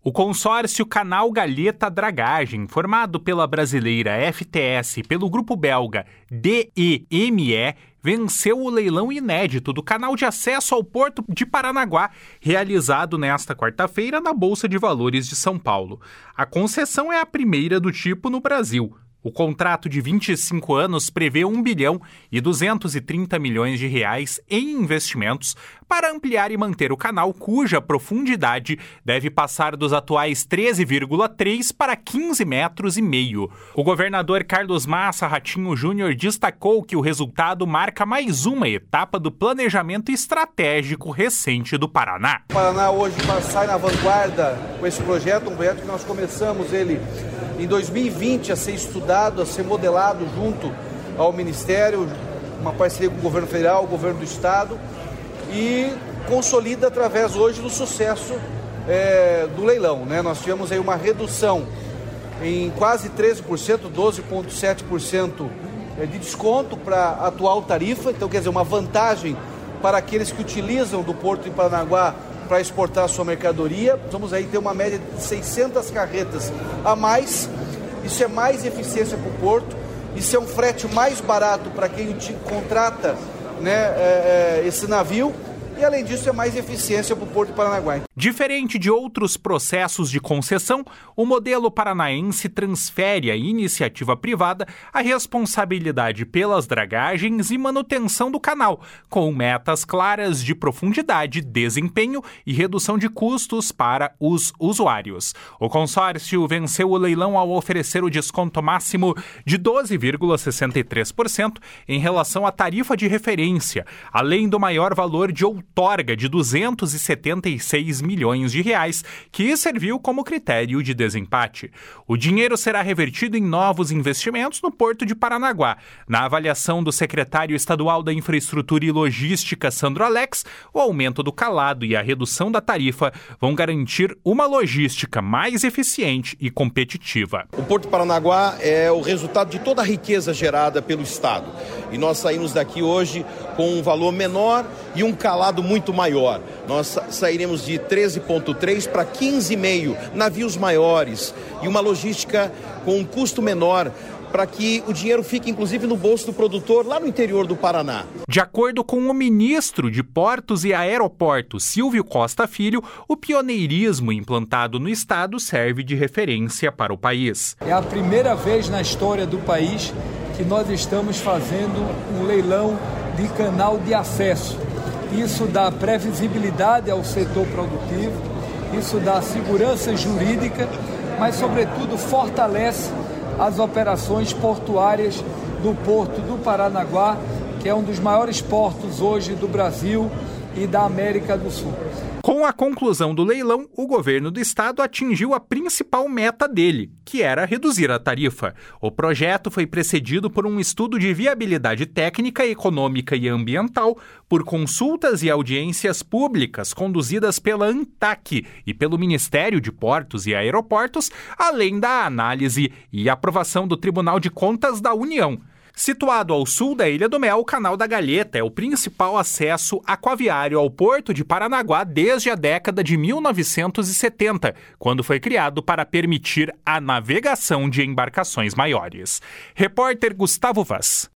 O consórcio Canal Galheta Dragagem, formado pela brasileira FTS e pelo grupo belga DEME, venceu o leilão inédito do canal de acesso ao Porto de Paranaguá, realizado nesta quarta-feira na Bolsa de Valores de São Paulo. A concessão é a primeira do tipo no Brasil. O contrato de 25 anos prevê 1 bilhão e 230 milhões de reais em investimentos para ampliar e manter o canal, cuja profundidade deve passar dos atuais 13,3 para 15 metros e meio. O governador Carlos Massa Ratinho Júnior destacou que o resultado marca mais uma etapa do planejamento estratégico recente do Paraná. O Paraná hoje sai na vanguarda com esse projeto, um projeto que nós começamos ele em 2020 a ser estudado, a ser modelado junto ao Ministério, uma parceria com o governo federal, o governo do estado, e consolida através hoje do sucesso do leilão, né? Nós tivemos aí uma redução em quase 13%, 12,7% de desconto para a atual tarifa, então quer dizer, uma vantagem para aqueles que utilizam do Porto de Paranaguá para exportar a sua mercadoria. Vamos aí ter uma média de 600 carretas a mais. Isso é mais eficiência para o porto, isso é um frete mais barato para quem contrata, né, esse navio. E, além disso, é mais eficiência para o Porto de Paranaguá. Diferente de outros processos de concessão, o modelo paranaense transfere à iniciativa privada a responsabilidade pelas dragagens e manutenção do canal, com metas claras de profundidade, desempenho e redução de custos para os usuários. O consórcio venceu o leilão ao oferecer o desconto máximo de 12,63% em relação à tarifa de referência, além do maior valor de outorga de 276 milhões de reais, que serviu como critério de desempate. O dinheiro será revertido em novos investimentos no Porto de Paranaguá. Na avaliação do secretário estadual da Infraestrutura e Logística, Sandro Alex, o aumento do calado e a redução da tarifa vão garantir uma logística mais eficiente e competitiva. O Porto de Paranaguá é o resultado de toda a riqueza gerada pelo Estado. E nós saímos daqui hoje com um valor menor e um calado muito maior. Nós sairemos de 13,3 para 15,5 navios maiores e uma logística com um custo menor, para que o dinheiro fique, inclusive, no bolso do produtor lá no interior do Paraná. De acordo com o ministro de Portos e Aeroportos, Silvio Costa Filho, o pioneirismo implantado no estado serve de referência para o país. É a primeira vez na história do país que nós estamos fazendo um leilão de canal de acesso. Isso dá previsibilidade ao setor produtivo, isso dá segurança jurídica, mas, sobretudo, fortalece as operações portuárias do Porto do Paranaguá, que é um dos maiores portos hoje do Brasil e da América do Sul. Com a conclusão do leilão, o governo do estado atingiu a principal meta dele, que era reduzir a tarifa. O projeto foi precedido por um estudo de viabilidade técnica, econômica e ambiental, por consultas e audiências públicas conduzidas pela ANTAQ e pelo Ministério de Portos e Aeroportos, além da análise e aprovação do Tribunal de Contas da União. Situado ao sul da Ilha do Mel, o Canal da Galheta é o principal acesso aquaviário ao Porto de Paranaguá desde a década de 1970, quando foi criado para permitir a navegação de embarcações maiores. Repórter Gustavo Vaz.